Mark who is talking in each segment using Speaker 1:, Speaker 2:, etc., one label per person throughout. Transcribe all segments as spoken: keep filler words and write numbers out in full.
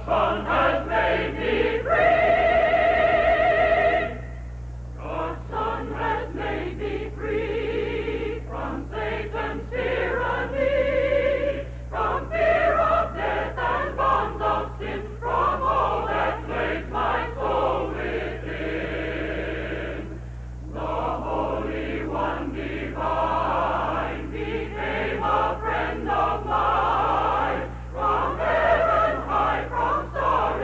Speaker 1: Son has made me free. God's Son has made me free from Satan's tyranny, from fear of death and bonds of sin, from all that plagues my soul within. The Holy One divine became a friend of mine, from heaven high, from sorrow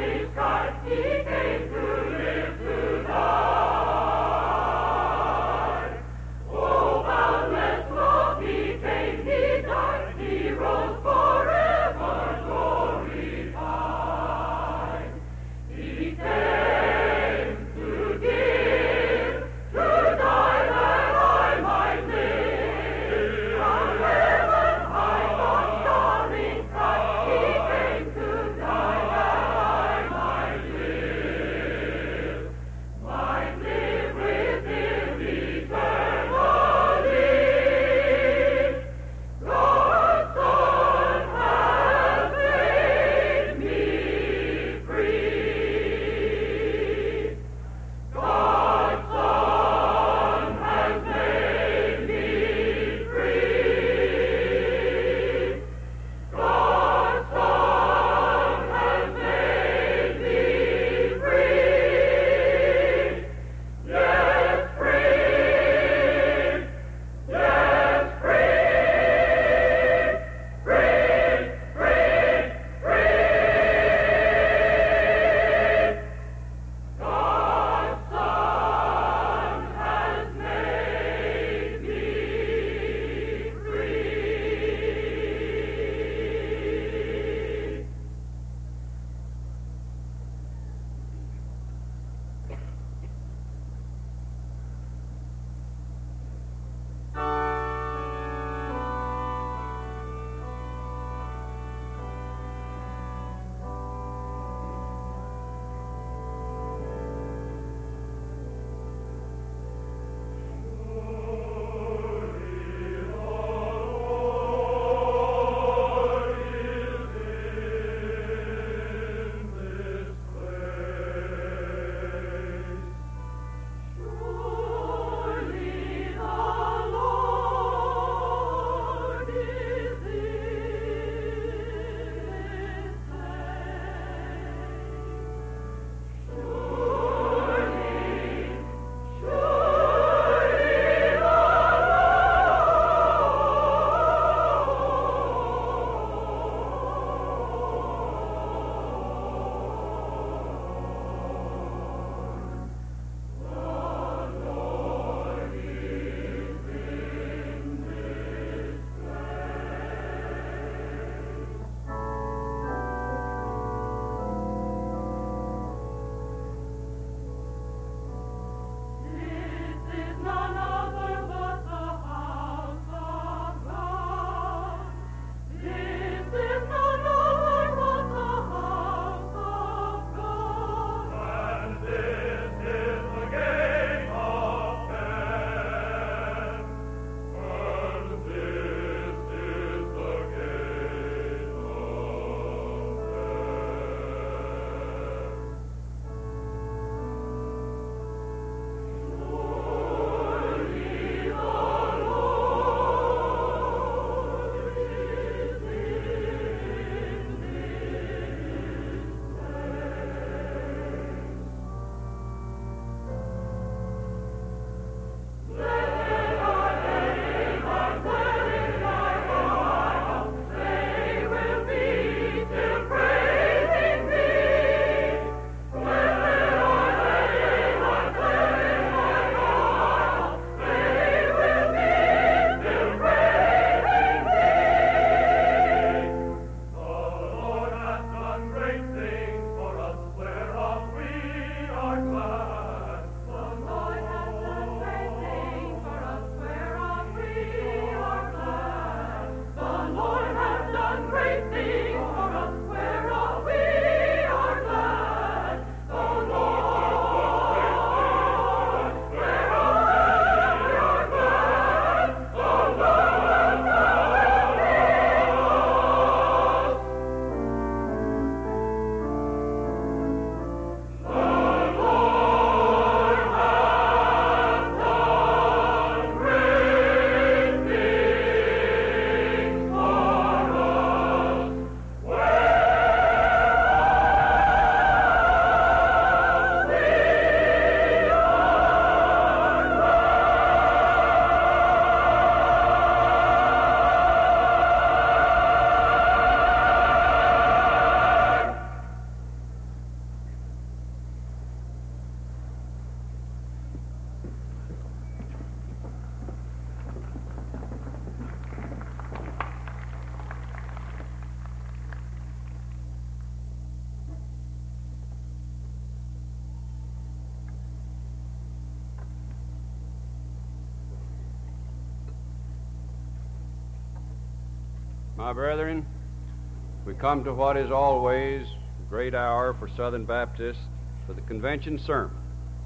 Speaker 2: My brethren, we come to what is always a great hour for Southern Baptists, for the convention sermon.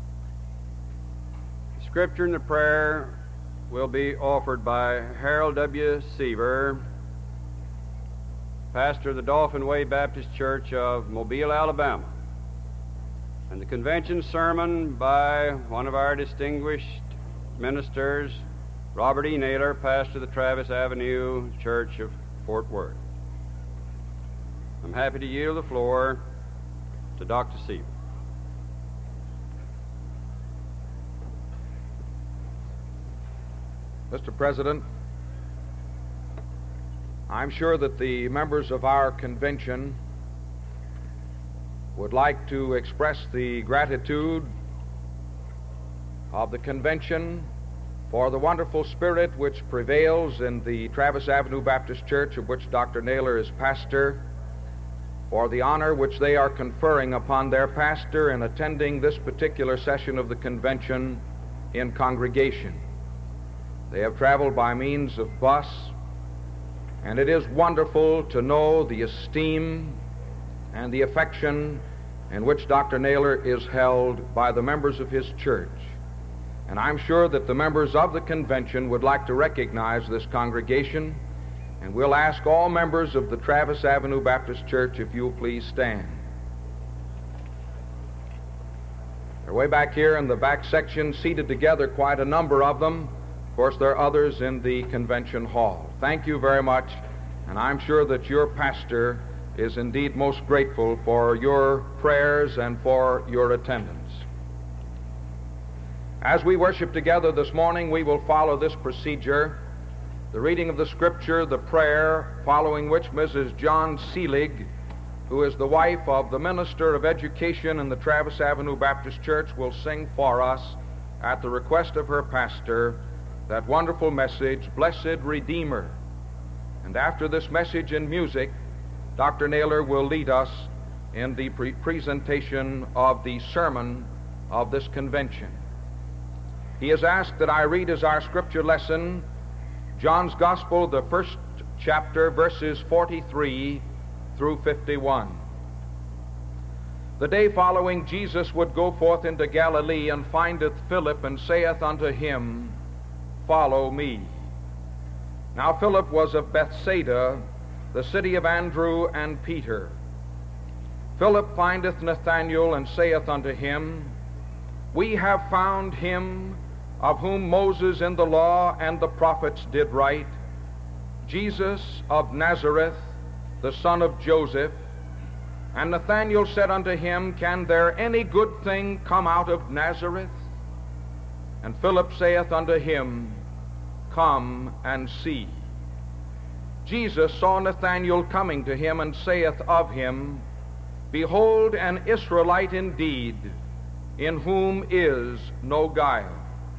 Speaker 2: The scripture and the prayer will be offered by Harold W. Seaver, pastor of the Dauphin Way Baptist Church of Mobile, Alabama, and the convention sermon by one of our distinguished ministers, Robert E. Naylor, pastor of the Travis Avenue Church of Fort Worth. I'm happy to yield the floor to Doctor Seaver.
Speaker 3: Mister President, I'm sure that the members of our convention would like to express the gratitude of the convention for the wonderful spirit which prevails in the Travis Avenue Baptist Church, of which Doctor Naylor is pastor, for the honor which they are conferring upon their pastor in attending this particular session of the convention in congregation. They have traveled by means of bus, and it is wonderful to know the esteem and the affection in which Doctor Naylor is held by the members of his church. And I'm sure that the members of the convention would like to recognize this congregation, and we'll ask all members of the Travis Avenue Baptist Church if you'll please stand. They're way back here in the back section, seated together, quite a number of them. Of course, there are others in the convention hall. Thank you very much, and I'm sure that your pastor is indeed most grateful for your prayers and for your attendance. As we worship together this morning, we will follow this procedure: the reading of the scripture, the prayer, following which Missus John Seelig, who is the wife of the minister of education in the Travis Avenue Baptist Church, will sing for us, at the request of her pastor, that wonderful message, Blessed Redeemer. And after this message in music, Doctor Naylor will lead us in the pre- presentation of the sermon of this convention. He has asked that I read as our scripture lesson John's Gospel, the first chapter, verses forty-three through fifty-one. The day following, Jesus would go forth into Galilee, and findeth Philip, and saith unto him, Follow me. Now Philip was of Bethsaida, the city of Andrew and Peter. Philip findeth Nathanael, and saith unto him, We have found him of whom Moses in the law and the prophets did write, Jesus of Nazareth, the son of Joseph. And Nathanael said unto him, Can there any good thing come out of Nazareth? And Philip saith unto him, Come and see. Jesus saw Nathanael coming to him, and saith of him, Behold, an Israelite indeed, in whom is no guile.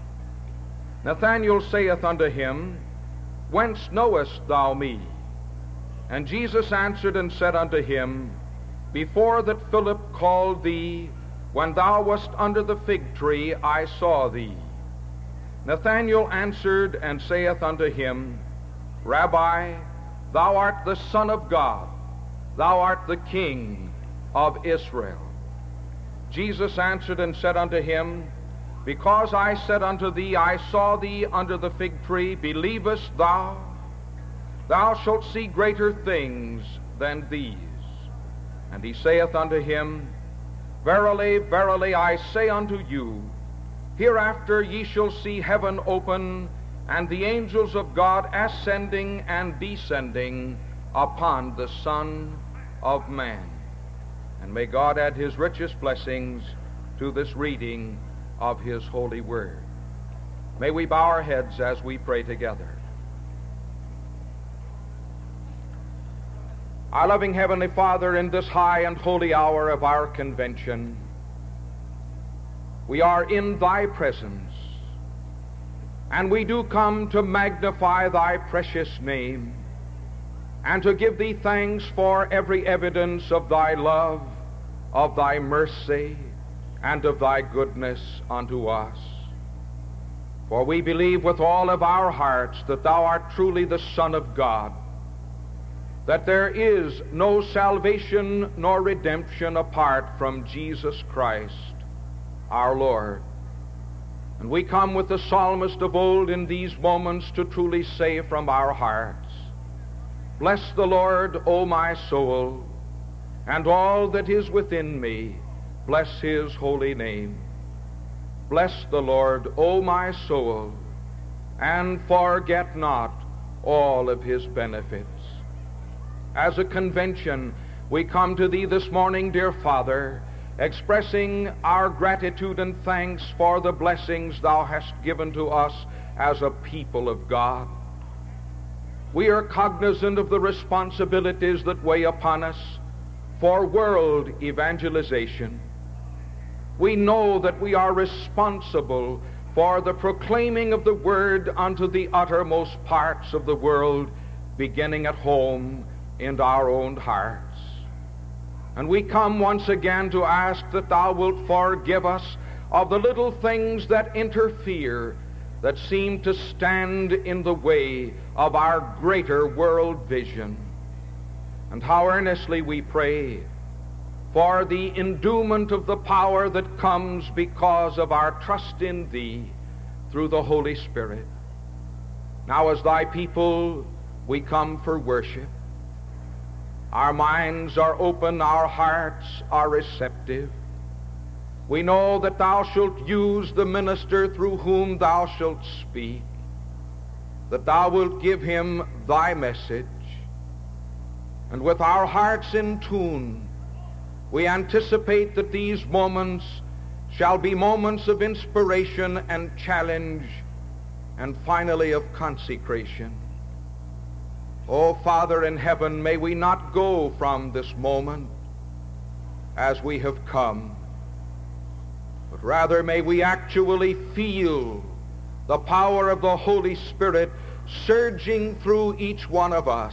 Speaker 3: Nathanael saith unto him, Whence knowest thou me? And Jesus answered and said unto him, Before that Philip called thee, when thou wast under the fig tree, I saw thee. Nathanael answered and saith unto him, Rabbi, thou art the Son of God, thou art the King of Israel. Jesus answered and said unto him, Because I said unto thee, I saw thee under the fig tree, believest thou? Thou shalt see greater things than these. And he saith unto him, Verily, verily, I say unto you, hereafter ye shall see heaven open, and the angels of God ascending and descending upon the Son of Man. And may God add his richest blessings to this reading of his holy word. May we bow our heads as we pray together. Our loving Heavenly Father, in this high and holy hour of our convention, we are in thy presence, and we do come to magnify thy precious name, and to give thee thanks for every evidence of thy love, of thy mercy, and of thy goodness unto us. For we believe with all of our hearts that thou art truly the Son of God, that there is no salvation nor redemption apart from Jesus Christ, our Lord. And we come with the psalmist of old in these moments to truly say from our hearts, "Bless the Lord, O my soul, and all that is within me, bless his holy name. Bless the Lord, O my soul, and forget not all of his benefits." As a convention, we come to thee this morning, dear Father, expressing our gratitude and thanks for the blessings thou hast given to us as a people of God. We are cognizant of the responsibilities that weigh upon us for world evangelization. We know that we are responsible for the proclaiming of the word unto the uttermost parts of the world, beginning at home in our own hearts. And we come once again to ask that thou wilt forgive us of the little things that interfere, that seem to stand in the way of our greater world vision. And how earnestly we pray for the endowment of the power that comes because of our trust in thee through the Holy Spirit. Now, as thy people, we come for worship. Our minds are open, our hearts are receptive. We know that thou shalt use the minister through whom thou shalt speak, that thou wilt give him thy message. And with our hearts in tune, we anticipate that these moments shall be moments of inspiration and challenge, and finally of consecration. Oh, Father in heaven, may we not go from this moment as we have come, but rather may we actually feel the power of the Holy Spirit surging through each one of us.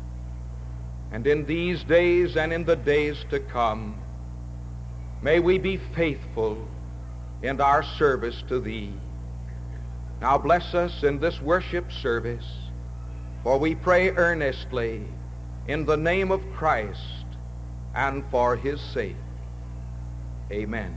Speaker 3: And in these days and in the days to come, may we be faithful in our service to thee. Now bless us in this worship service, for we pray earnestly in the name of Christ and for his sake. Amen.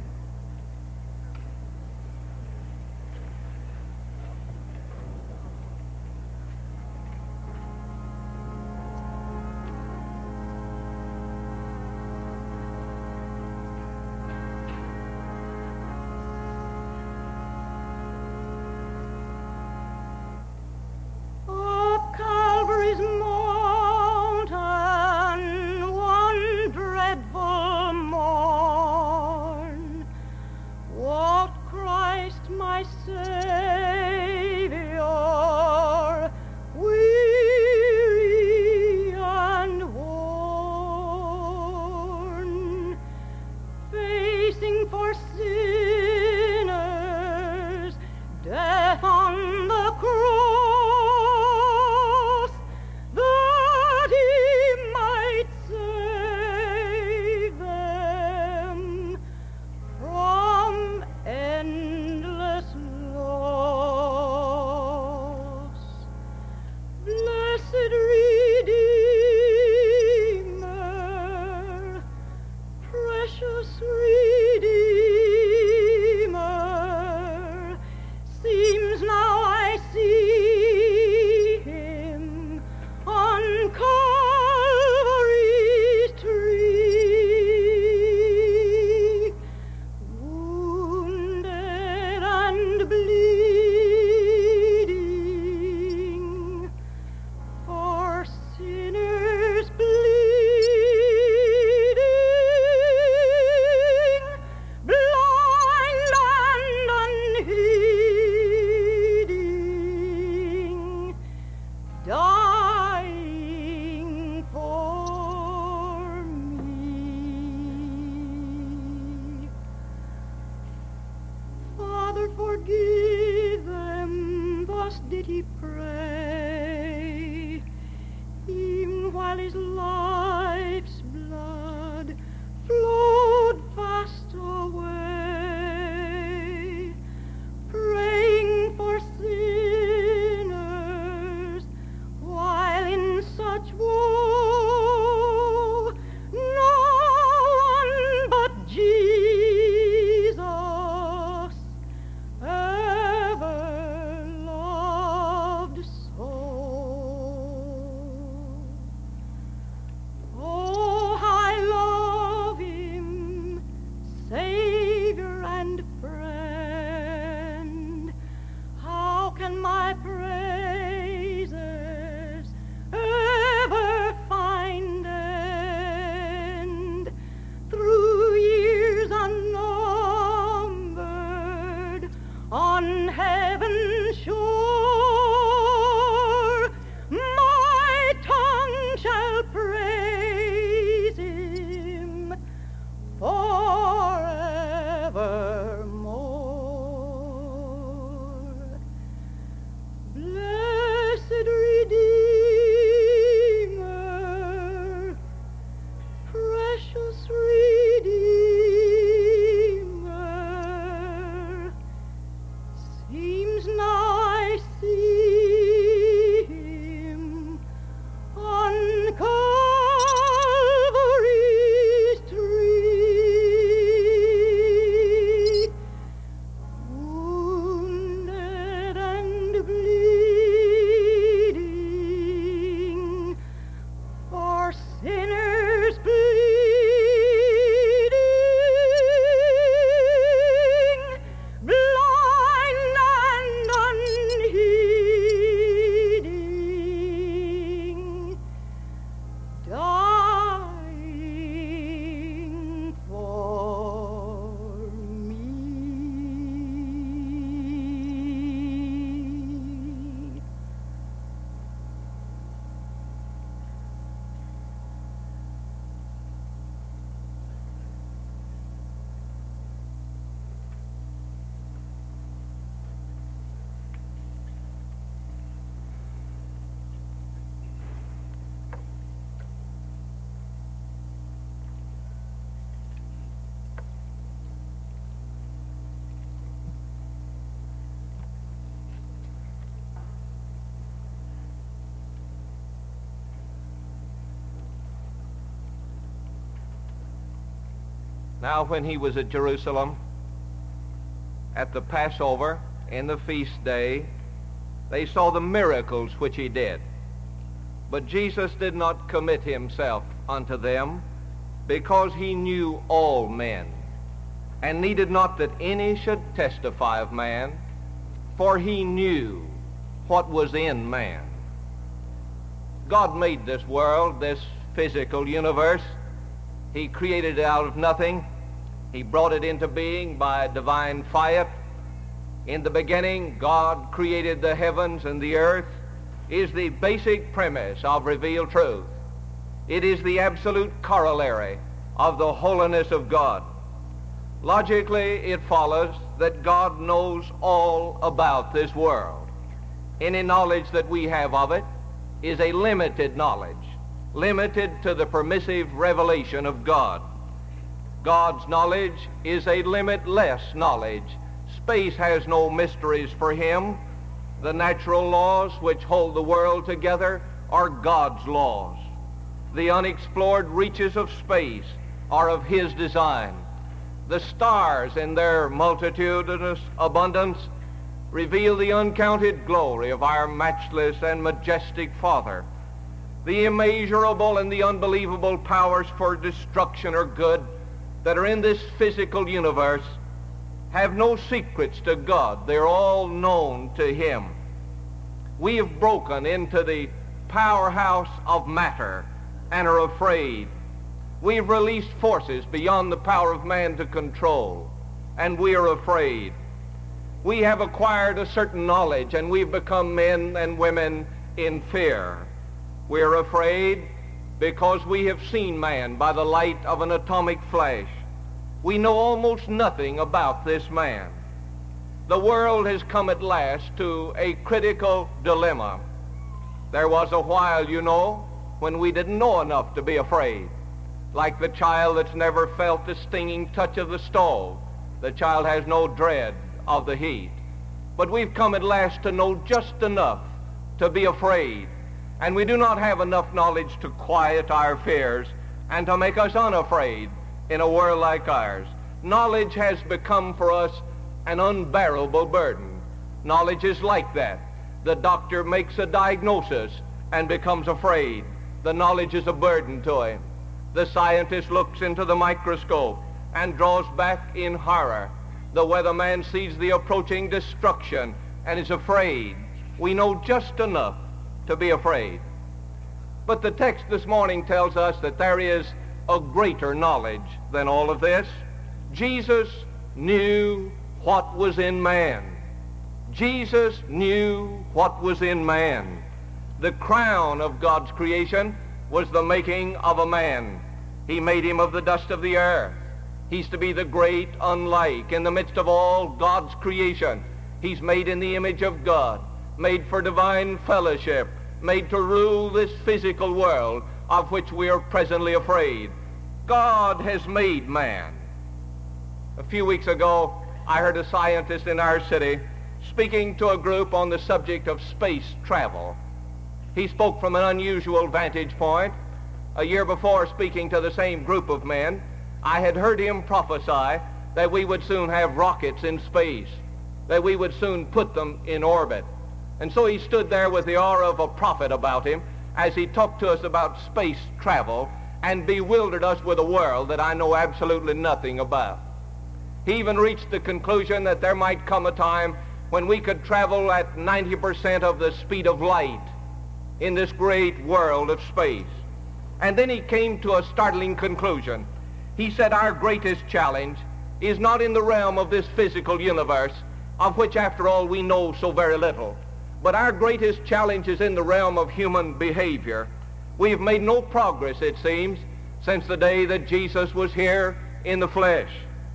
Speaker 1: Such war heaven's shore, my tongue shall praise him forevermore. Blessed Redeemer, precious Redeemer, seems now I see him on Calvary's tree, wounded and bleeding, for sinners bleeding, blind and unheeding, dying for me.
Speaker 4: Now when he was at Jerusalem, at the Passover, in the feast day, they saw the miracles which he did. But Jesus did not commit himself unto them, because he knew all men, and needed not that any should testify of man, for he knew what was in man. God made this world, this physical universe. He created it out of nothing. He brought it into being by divine fiat. In the beginning, God created the heavens and the earth, is the basic premise of revealed truth. It is the absolute corollary of the holiness of God. Logically, it follows that God knows all about this world. Any knowledge that we have of it is a limited knowledge, limited to the permissive revelation of God. God's knowledge is a limitless knowledge. Space has no mysteries for him. The natural laws which hold the world together are God's laws. The unexplored reaches of space are of his design. The stars in their multitudinous abundance reveal the uncounted glory of our matchless and majestic Father. The immeasurable and the unbelievable powers for destruction or good that are in this physical universe have no secrets to God. They're all known to him. We have broken into the powerhouse of matter and are afraid. We've released forces beyond the power of man to control, and we are afraid. We have acquired a certain knowledge, and we've become men and women in fear. We're afraid because we have seen man by the light of an atomic flash. We know almost nothing about this man. The world has come at last to a critical dilemma. There was a while, you know, when we didn't know enough to be afraid. Like the child that's never felt the stinging touch of the stove. The child has no dread of the heat. But we've come at last to know just enough to be afraid. And we do not have enough knowledge to quiet our fears and to make us unafraid in a world like ours. Knowledge has become for us an unbearable burden. Knowledge is like that. The doctor makes a diagnosis and becomes afraid. The knowledge is a burden to him. The scientist looks into the microscope and draws back in horror. The weatherman sees the approaching destruction and is afraid. We know just enough to be afraid. But the text this morning tells us that there is a greater knowledge than all of this. Jesus knew what was in man. Jesus knew what was in man. The crown of God's creation was the making of a man. He made him of the dust of the earth. He's to be the great unlike in the midst of all God's creation. He's made in the image of God, made for divine fellowship, made to rule this physical world of which we are presently afraid. God has made man. A few weeks ago, I heard a scientist in our city speaking to a group on the subject of space travel. He spoke from an unusual vantage point. A year before, speaking to the same group of men, I had heard him prophesy that we would soon have rockets in space, that we would soon put them in orbit. And so he stood there with the aura of a prophet about him as he talked to us about space travel and bewildered us with a world that I know absolutely nothing about. He even reached the conclusion that there might come a time when we could travel at ninety percent of the speed of light in this great world of space. And then he came to a startling conclusion. He said our greatest challenge is not in the realm of this physical universe, of which after all we know so very little, but our greatest challenge is in the realm of human behavior. We have made no progress, it seems, since the day that Jesus was here in the flesh.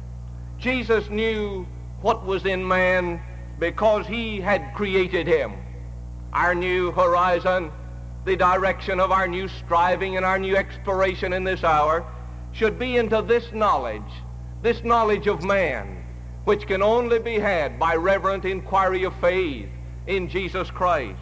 Speaker 4: Jesus knew what was in man because he had created him. Our new horizon, the direction of our new striving and our new exploration in this hour should be into this knowledge, this knowledge of man, which can only be had by reverent inquiry of faith in Jesus Christ.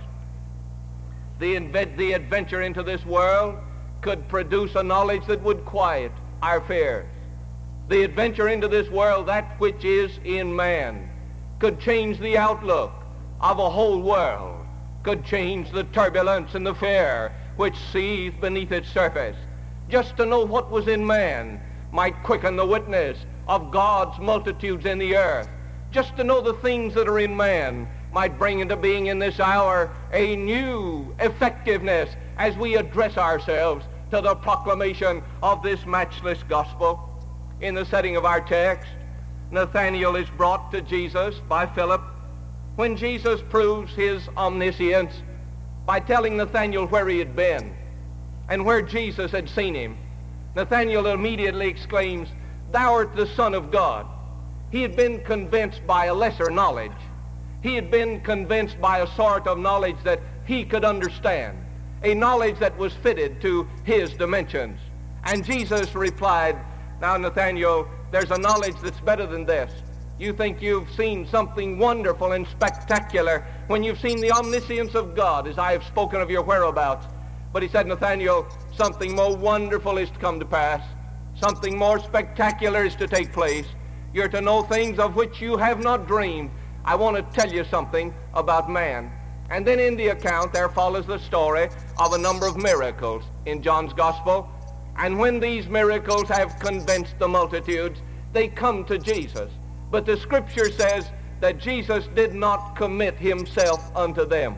Speaker 4: The, inve- the adventure into this world could produce a knowledge that would quiet our fears. The adventure into this world, that which is in man, could change the outlook of a whole world, could change the turbulence and the fear which seethed beneath its surface. Just to know what was in man might quicken the witness of God's multitudes in the earth. Just to know the things that are in man might bring into being in this hour a new effectiveness as we address ourselves to the proclamation of this matchless gospel. In the setting of our text, Nathanael is brought to Jesus by Philip. When Jesus proves his omniscience by telling Nathanael where he had been and where Jesus had seen him, Nathanael immediately exclaims, "Thou art the Son of God." He had been convinced by a lesser knowledge. He had been convinced by a sort of knowledge that he could understand, a knowledge that was fitted to his dimensions. And Jesus replied, "Now, Nathanael, there's a knowledge that's better than this. You think you've seen something wonderful and spectacular when you've seen the omniscience of God, as I have spoken of your whereabouts. But he said, Nathanael, something more wonderful is to come to pass. Something more spectacular is to take place. You're to know things of which you have not dreamed. I want to tell you something about man." And then in the account there follows the story of a number of miracles in John's Gospel. And when these miracles have convinced the multitudes, they come to Jesus. But the Scripture says that Jesus did not commit himself unto them.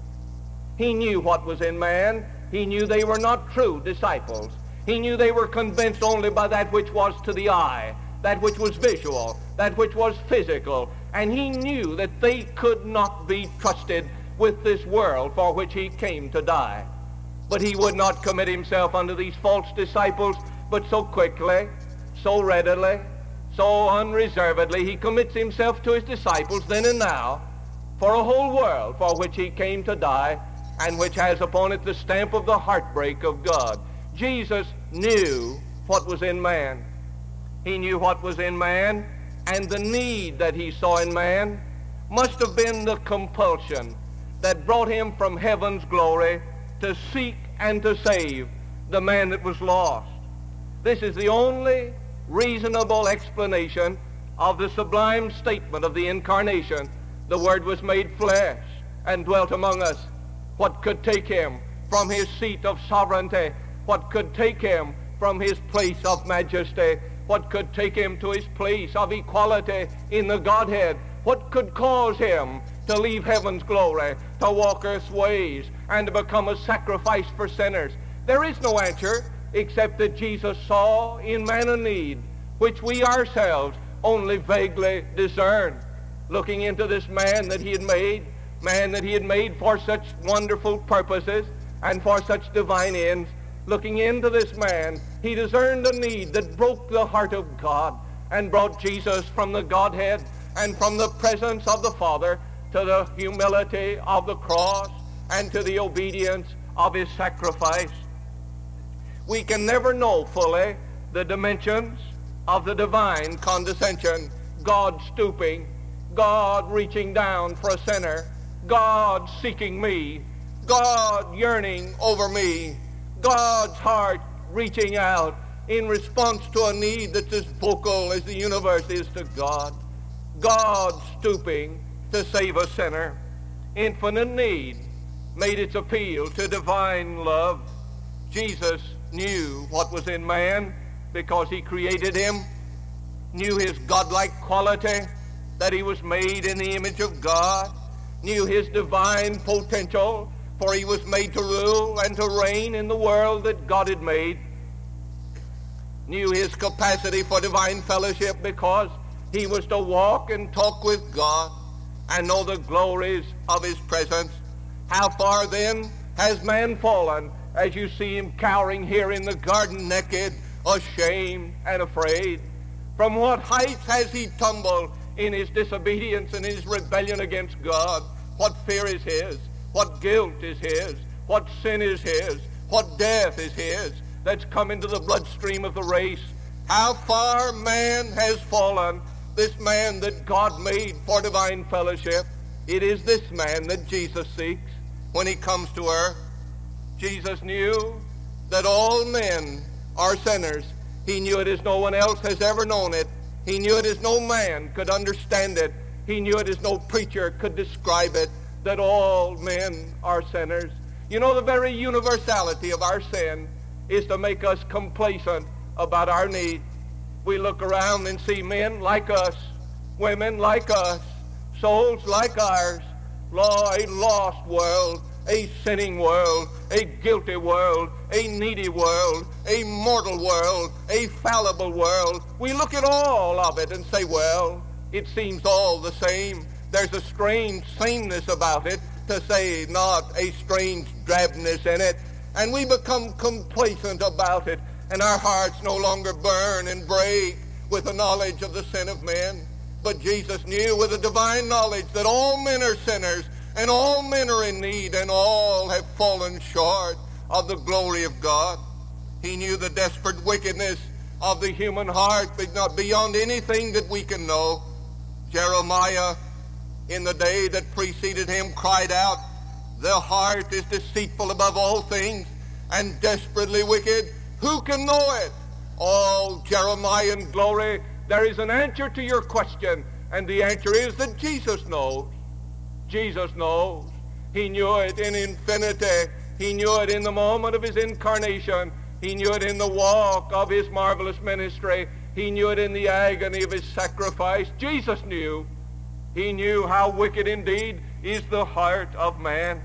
Speaker 4: He knew what was in man. He knew they were not true disciples. He knew they were convinced only by that which was to the eye, that which was visual, that which was physical. And he knew that they could not be trusted with this world for which he came to die. But he would not commit himself unto these false disciples, but so quickly, so readily, so unreservedly, he commits himself to his disciples then and now for a whole world for which he came to die and which has upon it the stamp of the heartbreak of God. Jesus knew what was in man. He knew what was in man, and the need that he saw in man must have been the compulsion that brought him from heaven's glory to seek and to save the man that was lost. This is the only reasonable explanation of the sublime statement of the incarnation. The Word was made flesh and dwelt among us. What could take him from his seat of sovereignty? What could take him from his place of majesty? What could take him to his place of equality in the Godhead? What could cause him to leave heaven's glory, to walk earth's ways, and to become a sacrifice for sinners? There is no answer except that Jesus saw in man a need which we ourselves only vaguely discern. looking into this man that he had made, man that he had made for such wonderful purposes and for such divine ends. Looking into this man, he discerned a need that broke the heart of God and brought Jesus from the Godhead and from the presence of the Father to the humility of the cross and to the obedience of his sacrifice. We can never know fully the dimensions of the divine condescension, God stooping, God reaching down for a sinner, God seeking me, God yearning over me, God's heart reaching out in response to a need that's as vocal as the universe is to God, God stooping to save a sinner. Infinite need made its appeal to divine love. Jesus knew what was in man because he created him, knew his godlike quality, that he was made in the image of God, knew his divine potential, for he was made to rule and to reign in the world that God had made, knew his capacity for divine fellowship because he was to walk and talk with God and know the glories of his presence. How far then has man fallen as you see him cowering here in the garden naked, ashamed and afraid? From what heights has he tumbled in his disobedience and his rebellion against God? What fear is his? What guilt is his? What sin is his? What death is his that's come into the bloodstream of the race? How far man has fallen, this man that God made for divine fellowship. It is this man that Jesus seeks when he comes to earth. Jesus knew that all men are sinners. He knew it as no one else has ever known it. He knew it as no man could understand it. He knew it as no preacher could describe it, that all men are sinners. You know, the very universality of our sin is to make us complacent about our need. We look around and see men like us, women like us, souls like ours, a lost world, a sinning world, a guilty world, a needy world, a mortal world, a fallible world. We look at all of it and say, well, it seems all the same. There's a strange sameness about it, to say not a strange drabness in it. And we become complacent about it, and our hearts no longer burn and break with the knowledge of the sin of men. But Jesus knew with a divine knowledge that all men are sinners, and all men are in need, and all have fallen short of the glory of God. He knew the desperate wickedness of the human heart, but not beyond anything that we can know. Jeremiah, in the day that preceded him, cried out, "The heart is deceitful above all things, and desperately wicked. Who can know it?" Oh, Jeremiah, glory, there is an answer to your question, and the answer is that Jesus knows. Jesus knows. He knew it in infinity. He knew it in the moment of his incarnation. He knew it in the walk of his marvelous ministry. He knew it in the agony of his sacrifice. Jesus knew. He knew how wicked indeed is the heart of man.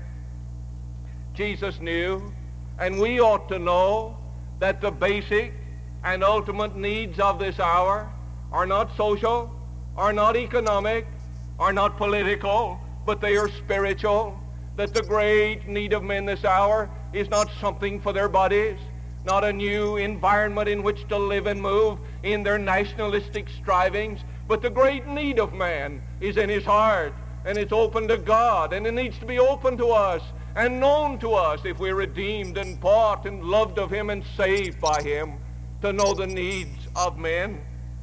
Speaker 4: Jesus knew, and we ought to know, that the basic and ultimate needs of this hour are not social, are not economic, are not political, but they are spiritual. That the great need of men this hour is not something for their bodies, not a new environment in which to live and move in their nationalistic strivings, but the great need of man is in his heart, and it's open to God, and it needs to be open to us and known to us if we're redeemed and bought and loved of him and saved by him, to know the needs of men.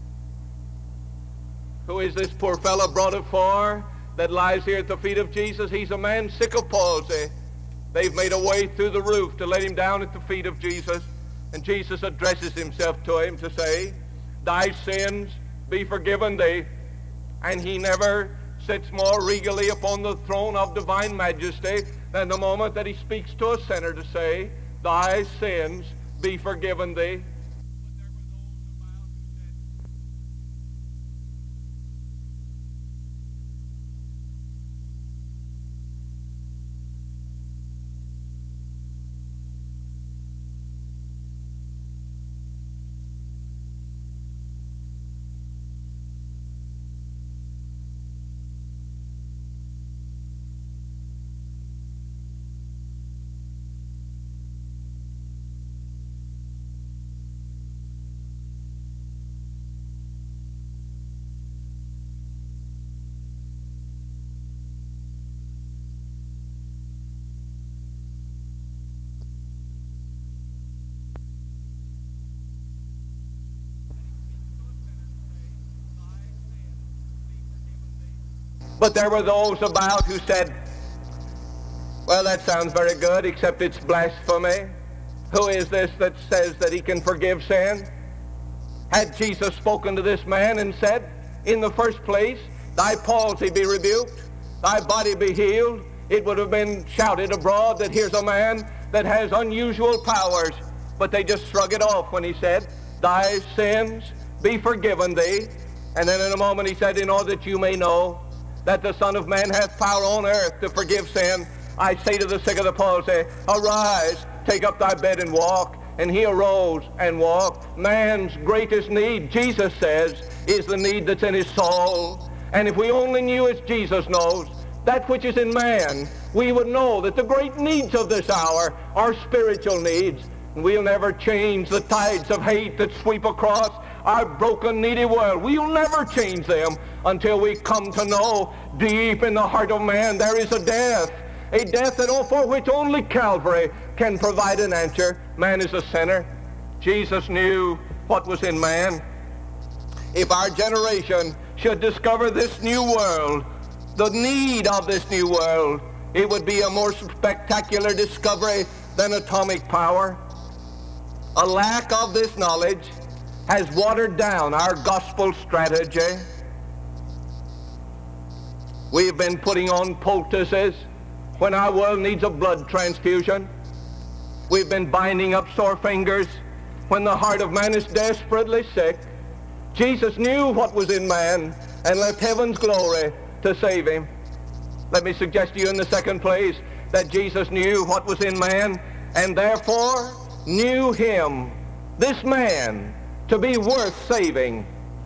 Speaker 4: Who is this poor fellow brought it for that lies here at the feet of Jesus? He's a man sick of palsy. They've made a way through the roof to let him down at the feet of Jesus, and Jesus addresses himself to him to say, "Thy sins be forgiven thee." And he never sits more regally upon the throne of divine majesty than the moment that he speaks to a sinner to say, "Thy sins be forgiven thee." But there were those about who said, well, that sounds very good, except it's blasphemy. Who is this that says that he can forgive sin? Had Jesus spoken to this man and said, in the first place, thy palsy be rebuked, thy body be healed, it would have been shouted abroad that here's a man that has unusual powers. But they just shrug it off when he said, thy sins be forgiven thee. And then in a moment he said, in order that you may know that the Son of Man hath power on earth to forgive sin, I say to the sick of the palsy, arise, take up thy bed and walk. And he arose and walked. Man's greatest need, Jesus says, is the need that's in his soul. And if we only knew as Jesus knows, that which is in man, we would know that the great needs of this hour are spiritual needs. And we'll never change the tides of hate that sweep across our broken, needy world. We'll never change them until we come to know deep in the heart of man there is a death. A death that for which only Calvary can provide an answer. Man is a sinner. Jesus knew what was in man. If our generation should discover this new world, the need of this new world, it would be a more spectacular discovery than atomic power. A lack of this knowledge has watered down our gospel strategy. We've been putting on poultices when our world needs a blood transfusion. We've been binding up sore fingers when the heart of man is desperately sick. Jesus knew what was in man and left heaven's glory to save him. Let me suggest to you in the second place that Jesus knew what was in man and therefore knew him, this man, to be worth saving.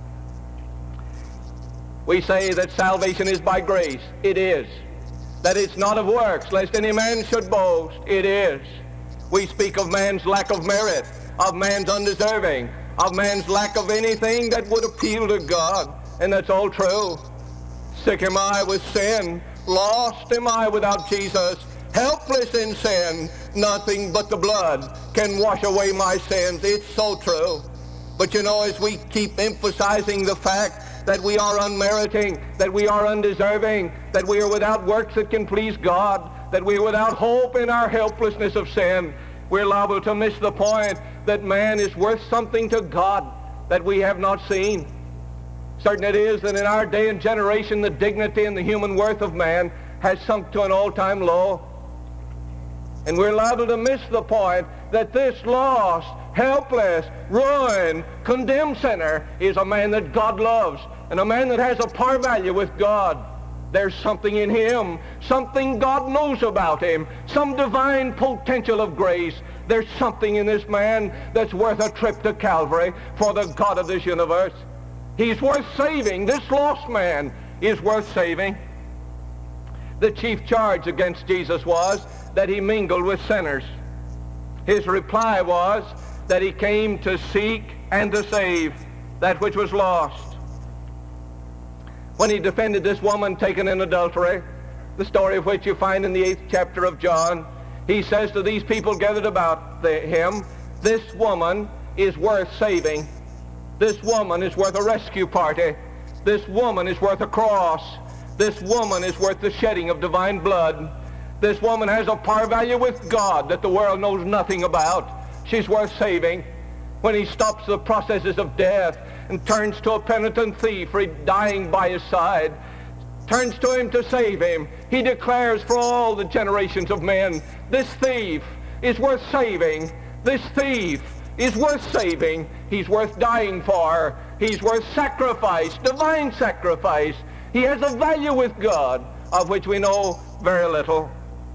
Speaker 4: We say that salvation is by grace. It is. That it's not of works, lest any man should boast. It is. We speak of man's lack of merit, of man's undeserving, of man's lack of anything that would appeal to God. And that's all true. Sick am I with sin, lost am I without Jesus, helpless in sin, nothing but the blood can wash away my sins. It's so true. But you know, as we keep emphasizing the fact that we are unmeriting, that we are undeserving, that we are without works that can please God, that we are without hope in our helplessness of sin, we're liable to miss the point that man is worth something to God that we have not seen. Certain it is that in our day and generation the dignity and the human worth of man has sunk to an all-time low. And we're liable to miss the point that this lost, helpless, ruined, condemned sinner is a man that God loves and a man that has a par value with God. There's something in him, something God knows about him, some divine potential of grace. There's something in this man that's worth a trip to Calvary for the God of this universe. He's worth saving. This lost man is worth saving. The chief charge against Jesus was that he mingled with sinners. His reply was that he came to seek and to save that which was lost. When he defended this woman taken in adultery, the story of which you find in the eighth chapter of John, he says to these people gathered about the, him, this woman is worth saving. This woman is worth a rescue party. This woman is worth a cross. This woman is worth the shedding of divine blood. This woman has a par value with God that the world knows nothing about. She's worth saving. When he stops the processes of death and turns to a penitent thief dying by his side, turns to him to save him, he declares for all the generations of men, this thief is worth saving. This thief is worth saving. He's worth dying for. He's worth sacrifice, divine sacrifice. He has a value with God of which we know very little.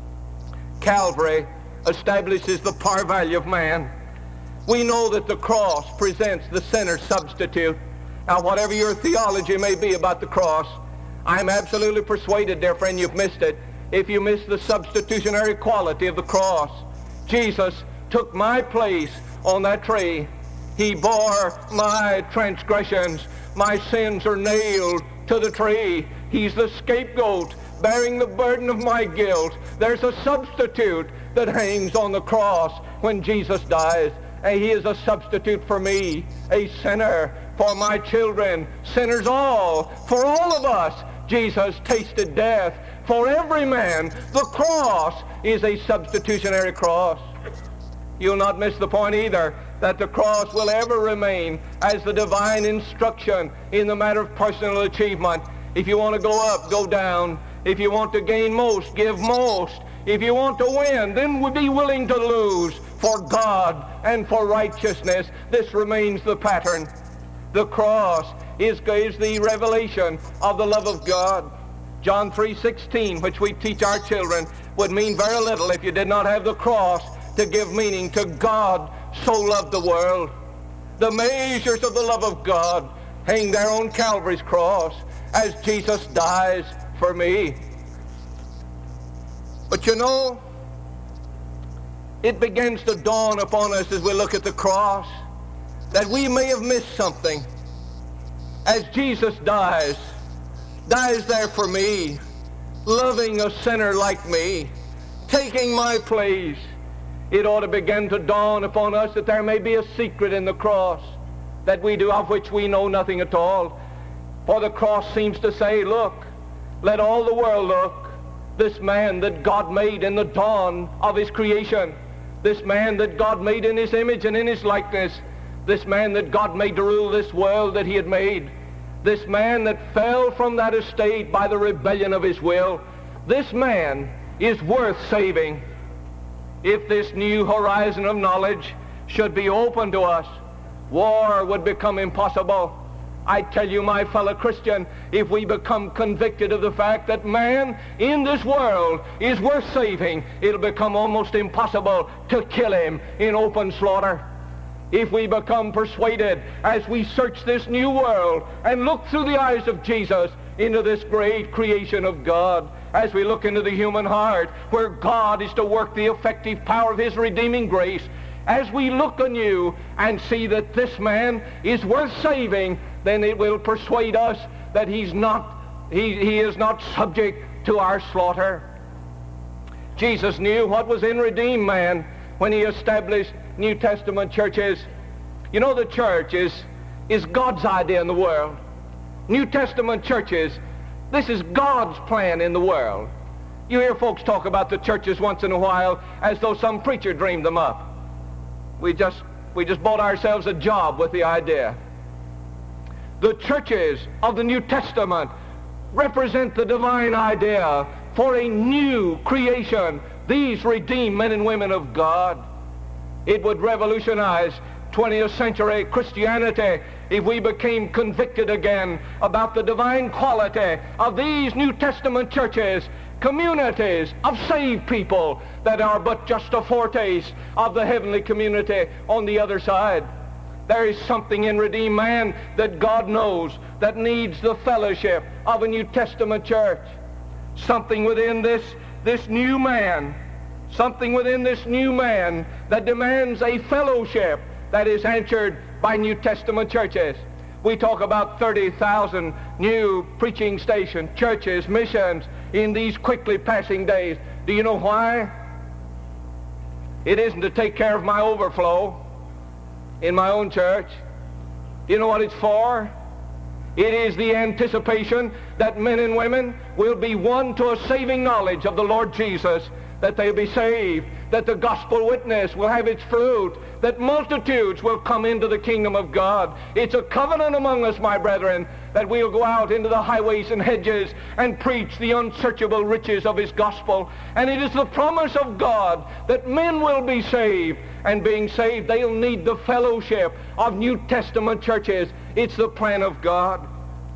Speaker 4: Calvary establishes the par value of man. We know that the cross presents the sinner's substitute. Now, whatever your theology may be about the cross, I'm absolutely persuaded, dear friend, you've missed it if you miss the substitutionary quality of the cross. Jesus took my place on that tree. He bore my transgressions. My sins are nailed to the tree. He's the scapegoat, bearing the burden of my guilt. There's a substitute that hangs on the cross when Jesus dies. And he is a substitute for me, a sinner, for my children, sinners all, for all of us. Jesus tasted death for every man. The cross is a substitutionary cross. You'll not miss the point either, that the cross will ever remain as the divine instruction in the matter of personal achievement. If you want to go up, go down. If you want to gain most, give most. If you want to win, then be willing to lose for God and for righteousness. This remains the pattern. The cross is, is the revelation of the love of God. John three sixteen, which we teach our children, would mean very little if you did not have the cross to give meaning to God so loved the world. The measures of the love of God hang there on Calvary's cross as Jesus dies for me. But you know, it begins to dawn upon us as we look at the cross that we may have missed something. As Jesus dies, dies there for me, loving a sinner like me, taking my place, it ought to begin to dawn upon us that there may be a secret in the cross that we do, of which we know nothing at all. For the cross seems to say, look, let all the world look. This man that God made in the dawn of his creation, this man that God made in his image and in his likeness, this man that God made to rule this world that he had made, this man that fell from that estate by the rebellion of his will, this man is worth saving. If this new horizon of knowledge should be open to us, war would become impossible. I tell you, my fellow Christian, if we become convicted of the fact that man in this world is worth saving, it'll become almost impossible to kill him in open slaughter. If we become persuaded as we search this new world and look through the eyes of Jesus into this great creation of God, as we look into the human heart where God is to work the effective power of his redeeming grace, as we look anew and see that this man is worth saving, then it will persuade us that he's not, he, he is not subject to our slaughter. Jesus knew what was in redeemed man when he established New Testament churches. You know, the church is, is God's idea in the world. New Testament churches, this is God's plan in the world. You hear folks talk about the churches once in a while as though some preacher dreamed them up. We just, we just bought ourselves a job with the idea. The churches of the New Testament represent the divine idea for a new creation, these redeemed men and women of God. It would revolutionize twentieth century Christianity if we became convicted again about the divine quality of these New Testament churches, communities of saved people that are but just a foretaste of the heavenly community on the other side. There is something in redeemed man that God knows that needs the fellowship of a New Testament church. Something within this, this new man, something within this new man that demands a fellowship that is answered by New Testament churches. We talk about thirty thousand new preaching stations, churches, missions in these quickly passing days. Do you know why? It isn't to take care of my overflow in my own church. Do you know what it's for? It is the anticipation that men and women will be won to a saving knowledge of the Lord Jesus, that they'll be saved, that the gospel witness will have its fruit, that multitudes will come into the kingdom of God. It's a covenant among us, my brethren, that we'll go out into the highways and hedges and preach the unsearchable riches of his gospel. And it is the promise of God that men will be saved, and being saved, they'll need the fellowship of New Testament churches. It's the plan of God.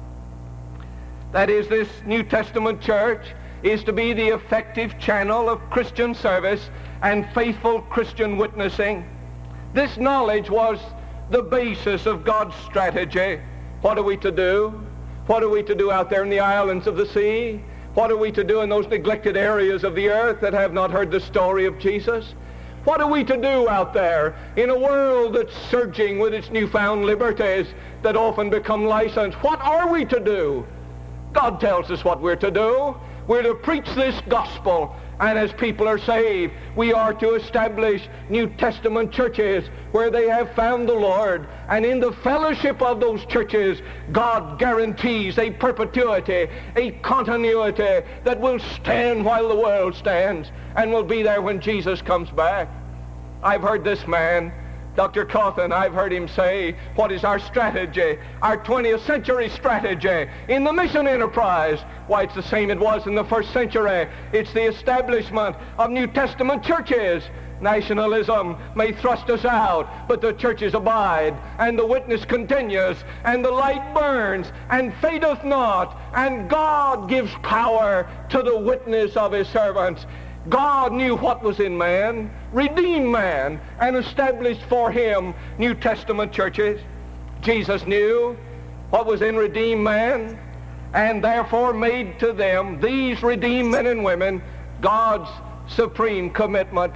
Speaker 4: That is, this New Testament church is to be the effective channel of Christian service and faithful Christian witnessing. This knowledge was the basis of God's strategy. What are we to do? What are we to do out there in the islands of the sea? What are we to do in those neglected areas of the earth that have not heard the story of Jesus? What are we to do out there in a world that's surging with its newfound liberties that often become licensed? What are we to do? God tells us what we're to do. We're to preach this gospel, and as people are saved, we are to establish New Testament churches where they have found the Lord. And in the fellowship of those churches, God guarantees a perpetuity, a continuity that will stand while the world stands and will be there when Jesus comes back. I've heard this man, Doctor Cawthon, I've heard him say, what is our strategy, our twentieth century strategy in the mission enterprise? Why, it's the same it was in the first century. It's the establishment of New Testament churches. Nationalism may thrust us out, but the churches abide, and the witness continues, and the light burns, and fadeth not, and God gives power to the witness of his servants. God knew what was in man, redeemed man, and established for him New Testament churches. Jesus knew what was in redeemed man, and therefore made to them, these redeemed men and women, God's supreme commitment.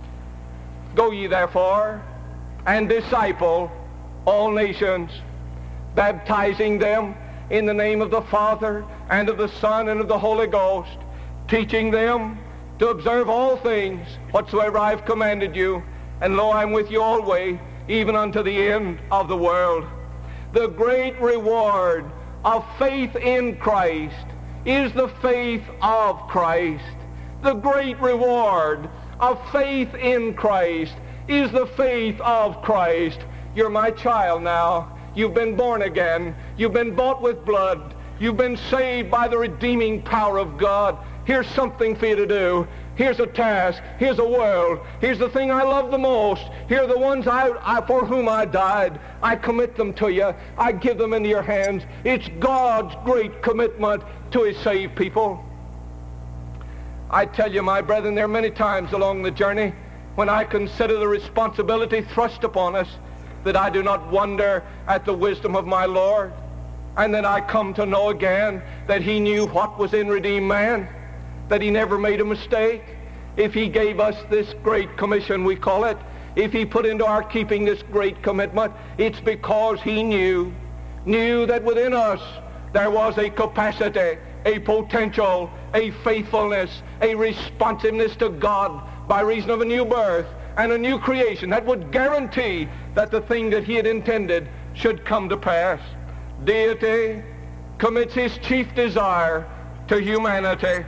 Speaker 4: Go ye therefore and disciple all nations, baptizing them in the name of the Father and of the Son and of the Holy Ghost, teaching them to observe all things whatsoever I have commanded you, and lo, I am with you always, even unto the end of the world. The great reward of faith in Christ is the faith of Christ. The great reward of faith in Christ is the faith of Christ. You're my child now. You've been born again. You've been bought with blood. You've been saved by the redeeming power of God. Here's something for you to do. Here's a task. Here's a world. Here's the thing I love the most. Here are the ones I, I, for whom I died. I commit them to you. I give them into your hands. It's God's great commitment to his saved people. I tell you, my brethren, there are many times along the journey when I consider the responsibility thrust upon us that I do not wonder at the wisdom of my Lord. And then I come to know again that he knew what was in redeemed man, that he never made a mistake. If he gave us this great commission, we call it, if he put into our keeping this great commitment, it's because he knew, knew that within us there was a capacity, a potential, a faithfulness, a responsiveness to God by reason of a new birth and a new creation that would guarantee that the thing that he had intended should come to pass. Deity commits his chief desire to humanity.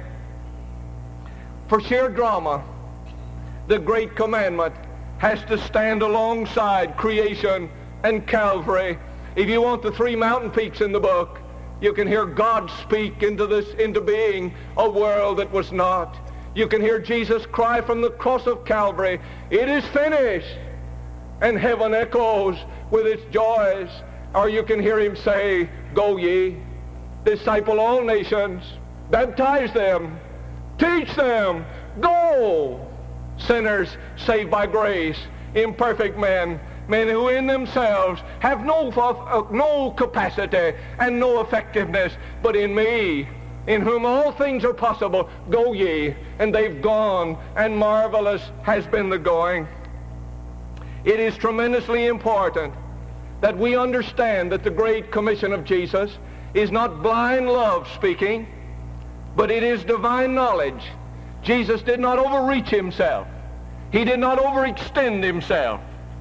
Speaker 4: For sheer drama, the great commandment has to stand alongside creation and Calvary. If you want the three mountain peaks in the book, you can hear God speak into this, into being a world that was not. You can hear Jesus cry from the cross of Calvary, it is finished, and heaven echoes with its joys. Or you can hear him say, go ye, disciple all nations, baptize them, teach them, go, sinners saved by grace, imperfect men, men who in themselves have no, uh, no capacity and no effectiveness, but in me, in whom all things are possible, go ye. And they've gone, and marvelous has been the going. It is tremendously important that we understand that the great commission of Jesus is not blind love speaking, but it is divine knowledge. Jesus did not overreach himself. He did not overextend himself.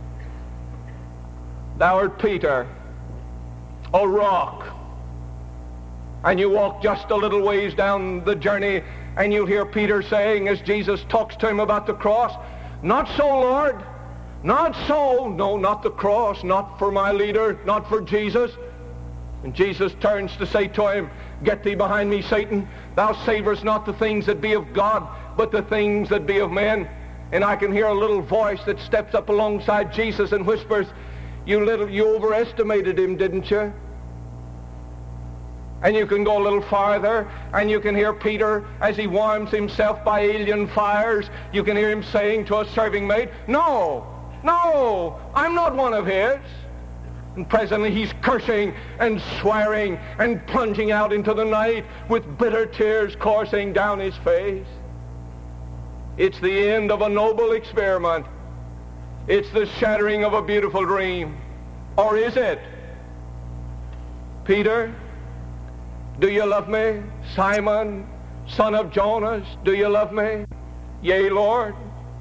Speaker 4: Thou art Peter, a rock. And you walk just a little ways down the journey, and you'll hear Peter saying, as Jesus talks to him about the cross, not so, Lord, not so. No, not the cross, not for my leader, not for Jesus. And Jesus turns to say to him, get thee behind me, Satan. Thou savorest not the things that be of God, but the things that be of men. And I can hear a little voice that steps up alongside Jesus and whispers, you little, you overestimated him, didn't you? And you can go a little farther, and you can hear Peter as he warms himself by alien fires. You can hear him saying to a serving maid, no, no, I'm not one of his. And presently he's cursing and swearing and plunging out into the night with bitter tears coursing down his face. It's the end of a noble experiment. It's the shattering of a beautiful dream. Or is it? Peter, do you love me? Simon,
Speaker 5: Son of Jonas, do you love me? Yea, Lord.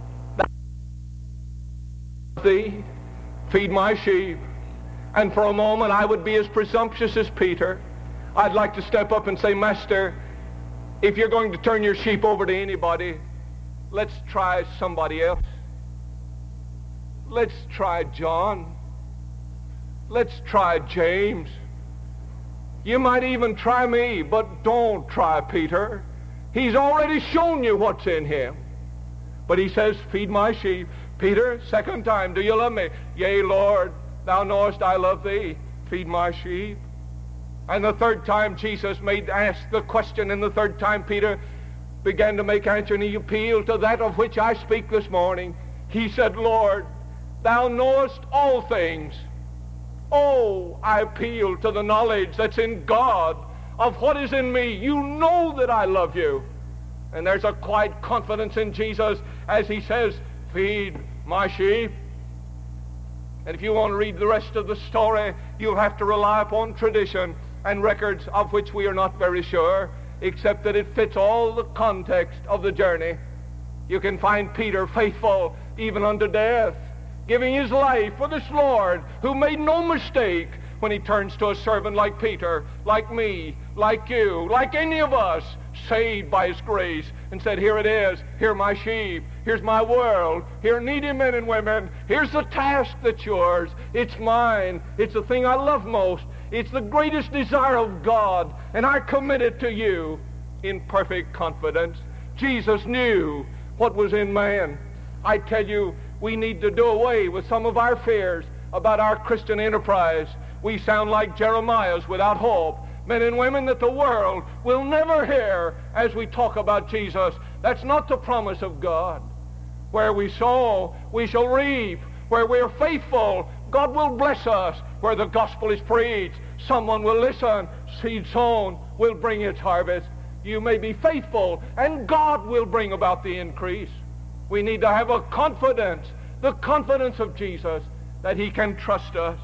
Speaker 5: Thee, feed my sheep. And for a moment I would be as presumptuous as Peter. I'd like to step up and say, Master, if you're going to turn your sheep over to anybody, let's try somebody else. Let's try John. Let's try James. You might even try me, but don't try Peter. He's already shown you what's in him. But he says, feed my sheep. Peter, second time, do you love me? Yea, Lord, thou knowest I love thee. Feed my sheep. And the third time Jesus made ask the question, and the third time Peter began to make answer, and he appealed to that of which I speak this morning. He said, Lord, thou knowest all things. Oh, I appeal to the knowledge that's in God of what is in me. You know that I love you. And there's a quiet confidence in Jesus as he says, feed my sheep. And if you want to read the rest of the story, you'll have to rely upon tradition and records of which we are not very sure, except that it fits all the context of the journey. You can find Peter faithful even unto death, giving his life for this Lord who made no mistake when he turns to a servant like Peter, like me, like you, like any of us, saved by his grace, and said, here it is, here are my sheep, here's my world, here are needy men and women, here's the task that's yours, it's mine, it's the thing I love most, it's the greatest desire of God, and I commit it to you in perfect confidence. Jesus knew what was in man. I tell you, we need to do away with some of our fears about our Christian enterprise. We sound like Jeremiah's without hope. Men and women that the world will never hear as we talk about Jesus. That's not the promise of God. Where we sow, we shall reap. Where we are faithful, God will bless us. Where the gospel is preached, someone will listen. Seed sown will bring its harvest. You may be faithful, and God will bring about the increase. We need to have a confidence, the confidence of Jesus, that he can trust us.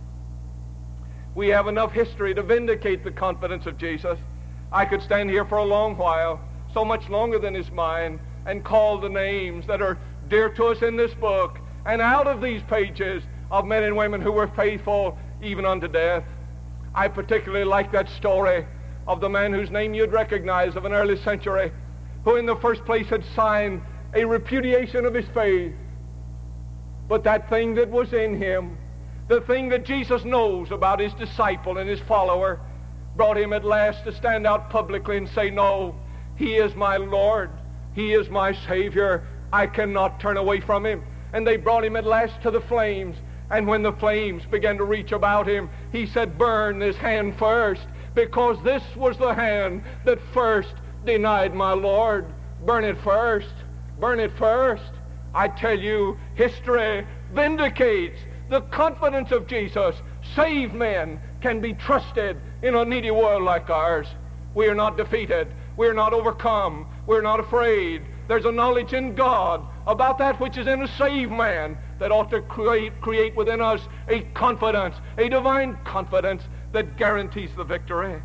Speaker 5: We have enough history to vindicate the confidence of Jesus. I could stand here for a long while, so much longer than is mine, and call the names that are dear to us in this book, and out of these pages of men and women who were faithful even unto death. I particularly like that story of the man whose name you'd recognize of an early century, who in the first place had signed a repudiation of his faith. But that thing that was in him, the thing that Jesus knows about his disciple and his follower, brought him at last to stand out publicly and say, no, he is my Lord, he is my Savior, I cannot turn away from him. And they brought him at last to the flames, and when the flames began to reach about him, he said, burn this hand first, because this was the hand that first denied my Lord. Burn it first. Burn it first. I tell you, history vindicates the confidence of Jesus. Saved men can be trusted in a needy world like ours. We are not defeated. We are not overcome. We are not afraid. There's a knowledge in God about that which is in a saved man that ought to create, create within us a confidence, a divine confidence that guarantees the victory.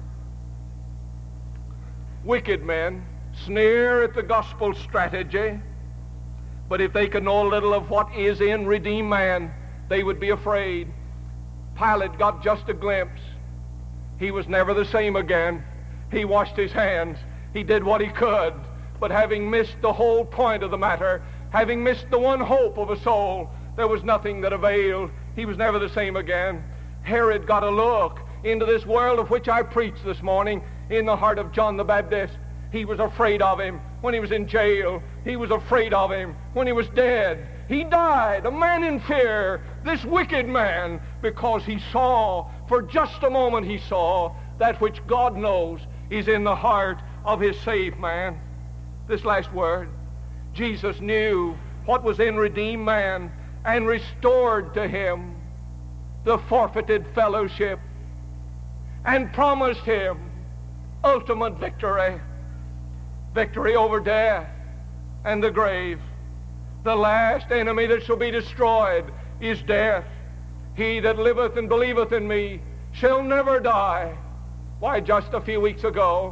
Speaker 5: Wicked men sneer at the gospel strategy, but if they could know a little of what is in redeemed man, they would be afraid. Pilate got just a glimpse. He was never the same again. He washed his hands. He did what he could, but having missed the whole point of the matter, having missed the one hope of a soul, there was nothing that availed. He was never the same again. Herod got a look into this world of which I preached this morning in the heart of John the Baptist. He was afraid of him when he was in jail. He was afraid of him when he was dead. He died, a man in fear, this wicked man, because he saw, for just a moment he saw, that which God knows is in the heart of his saved man. This last word, Jesus knew what was in redeemed man and restored to him the forfeited fellowship and promised him ultimate victory. Victory over death and the grave. The last enemy that shall be destroyed is death. He that liveth and believeth in me shall never die. Why, just a few weeks ago,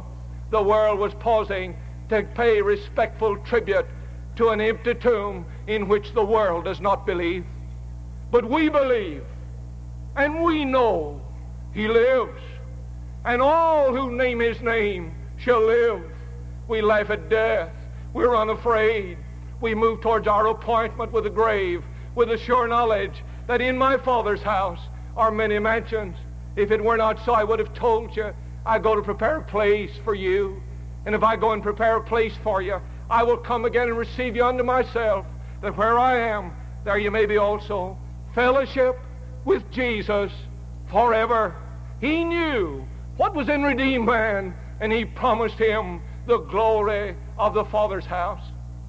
Speaker 5: the world was pausing to pay respectful tribute to an empty tomb in which the world does not believe. But we believe, and we know he lives, and all who name his name shall live. We laugh at death. We're unafraid. We move towards our appointment with the grave, with the sure knowledge that in my Father's house are many mansions. If it were not so, I would have told you, I go to prepare a place for you. And if I go and prepare a place for you, I will come again and receive you unto myself, that where I am, there you may be also. Fellowship with Jesus forever. He knew what was in redeemed man, and he promised him the glory of the Father's house.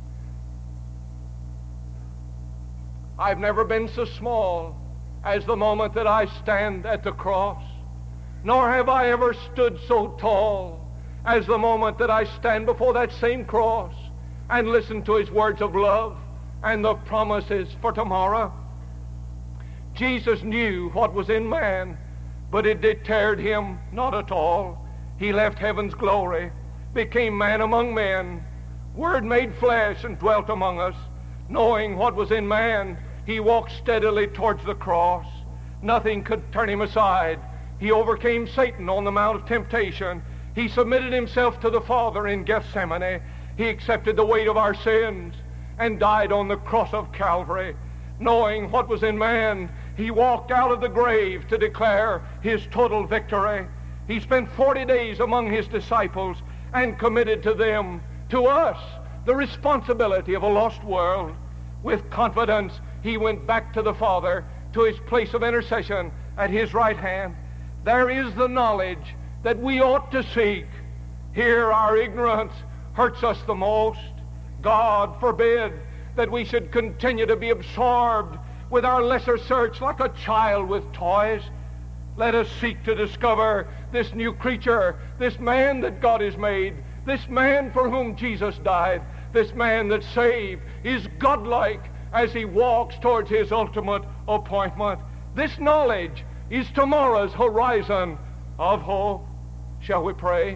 Speaker 5: I've never been so small as the moment that I stand at the cross, nor have I ever stood so tall as the moment that I stand before that same cross and listen to his words of love and the promises for tomorrow. Jesus knew what was in man, but it deterred him not at all. He left heaven's glory, became man among men, Word made flesh and dwelt among us. Knowing what was in man, he walked steadily towards the cross. Nothing could turn him aside. He overcame Satan on the Mount of Temptation. He submitted himself to the Father in Gethsemane. He accepted the weight of our sins and died on the cross of Calvary. Knowing what was in man, he walked out of the grave to declare his total victory. He spent forty days among his disciples and committed to them, to us, the responsibility of a lost world. With confidence, he went back to the Father, to his place of intercession at his right hand. There is the knowledge that we ought to seek. Here our ignorance hurts us the most. God forbid that we should continue to be absorbed with our lesser search like a child with toys. Let us seek to discover this new creature, this man that God has made, this man for whom Jesus died, this man that saved is godlike as he walks towards his ultimate appointment. This knowledge is tomorrow's horizon of hope. Shall we pray?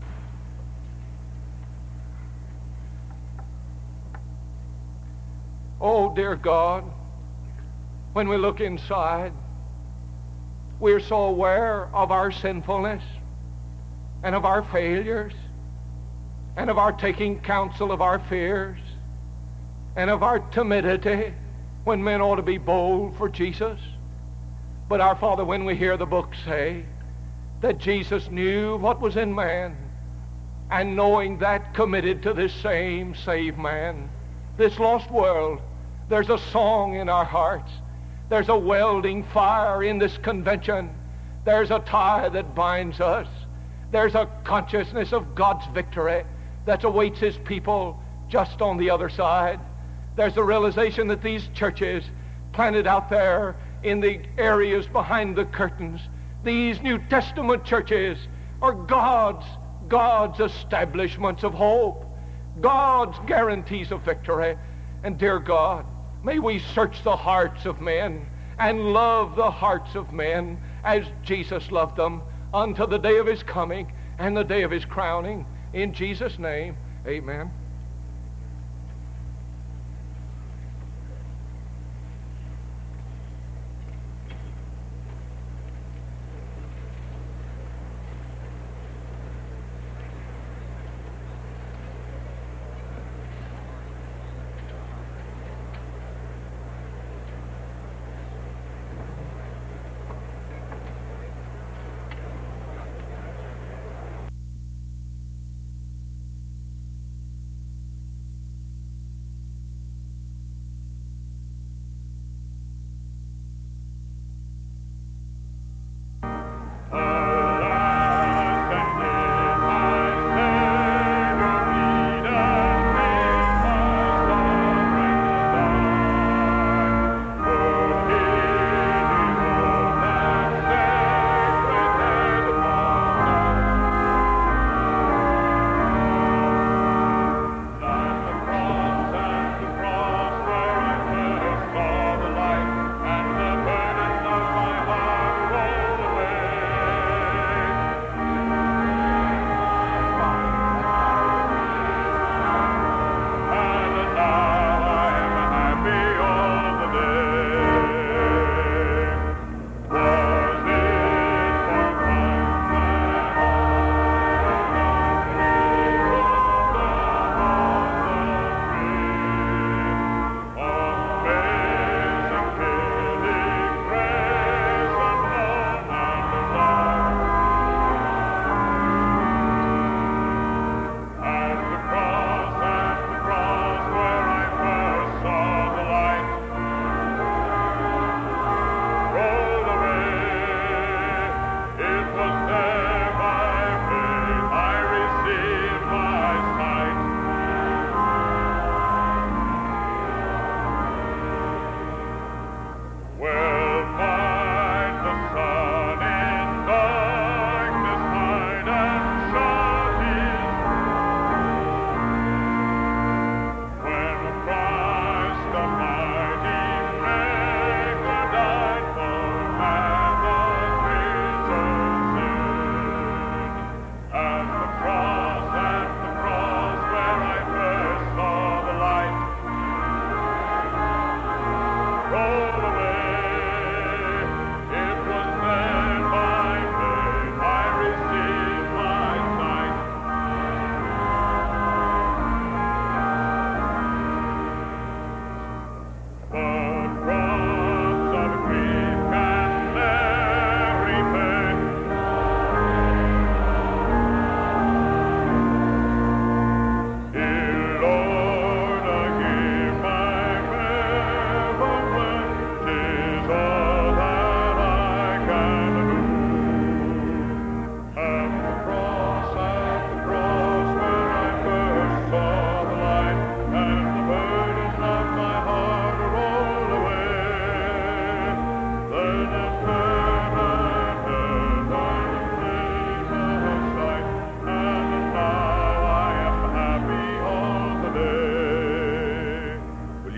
Speaker 5: Oh, dear God, when we look inside, we're so aware of our sinfulness and of our failures and of our taking counsel of our fears and of our timidity when men ought to be bold for Jesus. But our Father, when we hear the book say that Jesus knew what was in man, and knowing that committed to this same saved man, this lost world, there's a song in our hearts. There's a welding fire in this convention. There's a tie that binds us. There's a consciousness of God's victory that awaits his people just on the other side. There's a realization that these churches planted out there in the areas behind the curtains, these New Testament churches, are God's, God's establishments of hope, God's guarantees of victory. And dear God, may we search the hearts of men and love the hearts of men as Jesus loved them unto the day of his coming and the day of his crowning. In Jesus' name, amen.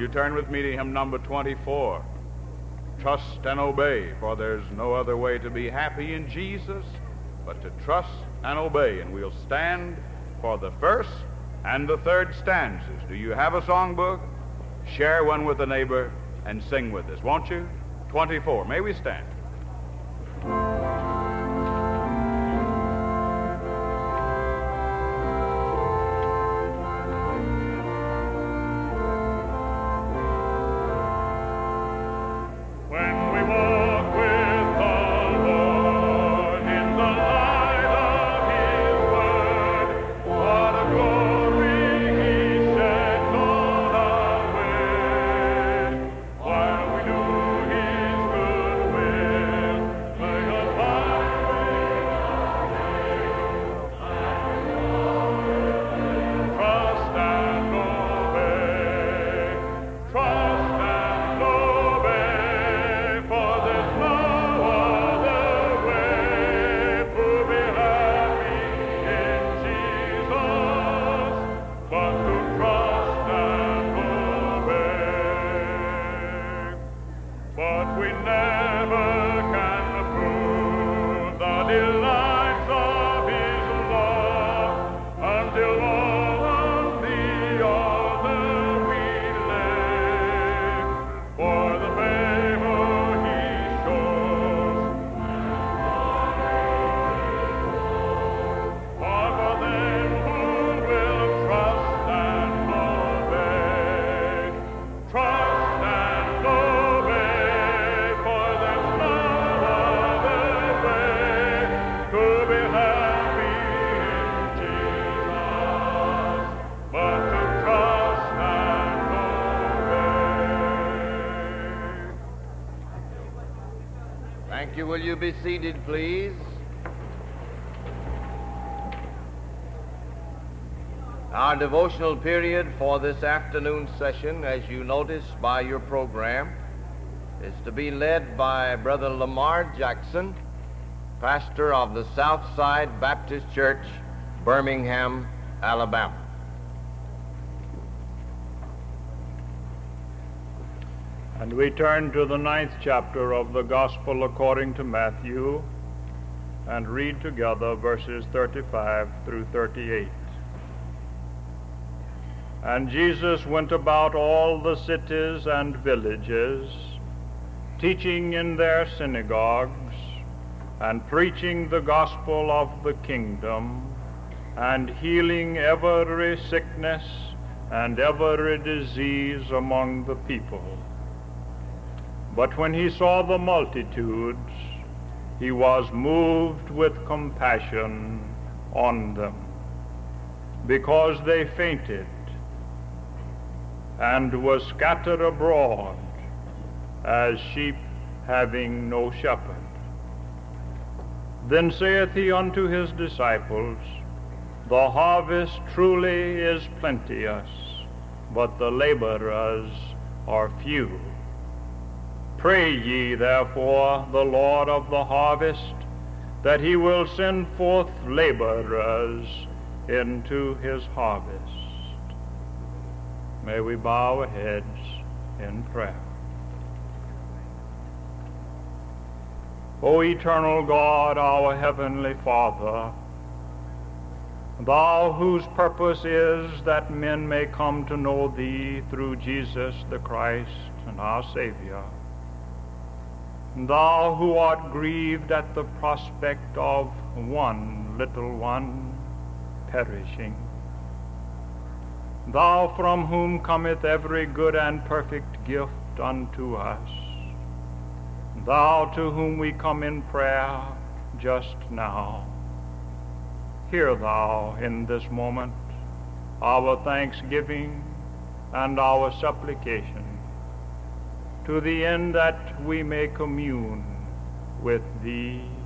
Speaker 6: turn with me to hymn number twenty-four, Trust and Obey, for there's no other way to be happy in Jesus but to trust and obey. And we'll stand for the first and the third stanzas. Do you have a songbook? Share one with a neighbor and sing with us, won't you? twenty-four. May we stand?
Speaker 4: Will you be seated, please? Our devotional period for this afternoon session, as you notice by your program, is to be led by Brother Lamar Jackson, pastor of the Southside Baptist Church, Birmingham, Alabama.
Speaker 7: And we turn to the ninth chapter of the Gospel according to Matthew and read together verses thirty-five through thirty-eight. And Jesus went about all the cities and villages, teaching in their synagogues and preaching the gospel of the kingdom and healing every sickness and every disease among the people. But when he saw the multitudes, he was moved with compassion on them, because they fainted and were scattered abroad as sheep having no shepherd. Then saith he unto his disciples, The harvest truly is plenteous, but the laborers are few. Pray ye therefore the Lord of the harvest, that he will send forth laborers into his harvest. May we bow our heads in prayer. O eternal God, our heavenly Father, thou whose purpose is that men may come to know thee through Jesus the Christ and our Savior, thou who art grieved at the prospect of one little one perishing, thou from whom cometh every good and perfect gift unto us, thou to whom we come in prayer just now, hear thou in this moment our thanksgiving and our supplication, to the end that we may commune with thee